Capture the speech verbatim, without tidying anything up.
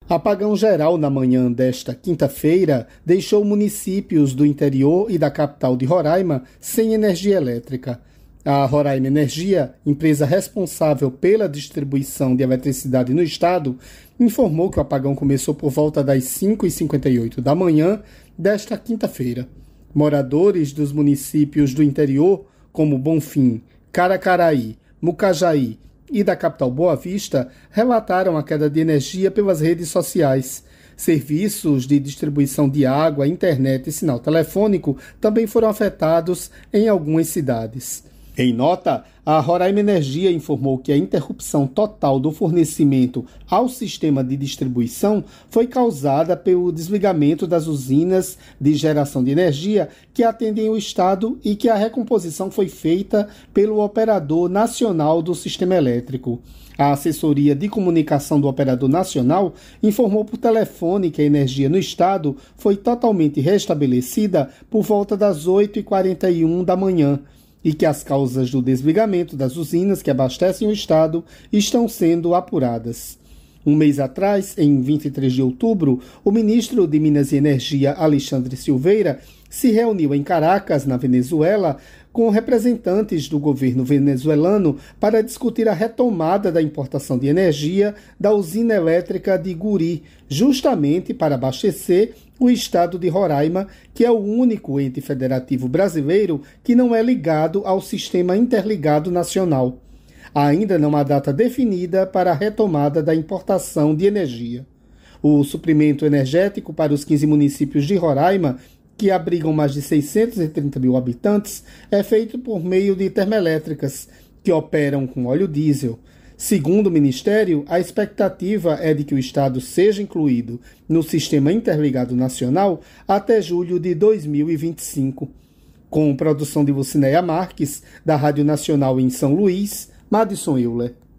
Apagão geral na manhã desta quinta-feira deixou municípios do interior e da capital de Roraima sem energia elétrica. A Roraima Energia, empresa responsável pela distribuição de eletricidade no estado, informou que o apagão começou por volta das cinco e cinquenta e oito da manhã desta quinta-feira. Moradores dos municípios do interior, como Bonfim, Caracaraí, Mucajaí e da capital Boa Vista, relataram a queda de energia pelas redes sociais. Serviços de distribuição de água, internet e sinal telefônico também foram afetados em algumas cidades. Em nota, a Roraima Energia informou que a interrupção total do fornecimento ao sistema de distribuição foi causada pelo desligamento das usinas de geração de energia que atendem o estado e que a recomposição foi feita pelo Operador Nacional do Sistema Elétrico. A assessoria de comunicação do Operador Nacional informou por telefone que a energia no estado foi totalmente restabelecida por volta das oito e quarenta e um da manhã. E que as causas do desligamento das usinas que abastecem o estado estão sendo apuradas. Um mês atrás, em vinte e três de outubro, o ministro de Minas e Energia, Alexandre Silveira, se reuniu em Caracas, na Venezuela, com representantes do governo venezuelano para discutir a retomada da importação de energia da usina elétrica de Guri, justamente para abastecer o estado de Roraima, que é o único ente federativo brasileiro que não é ligado ao Sistema Interligado Nacional. Ainda não há data definida para a retomada da importação de energia. O suprimento energético para os quinze municípios de Roraima, que abrigam mais de seiscentos e trinta mil habitantes, é feito por meio de termoelétricas, que operam com óleo diesel. Segundo o Ministério, a expectativa é de que o estado seja incluído no Sistema Interligado Nacional até julho de dois mil e vinte e cinco. Com produção de Lucinéia Marques, da Rádio Nacional em São Luís, Madison Euler.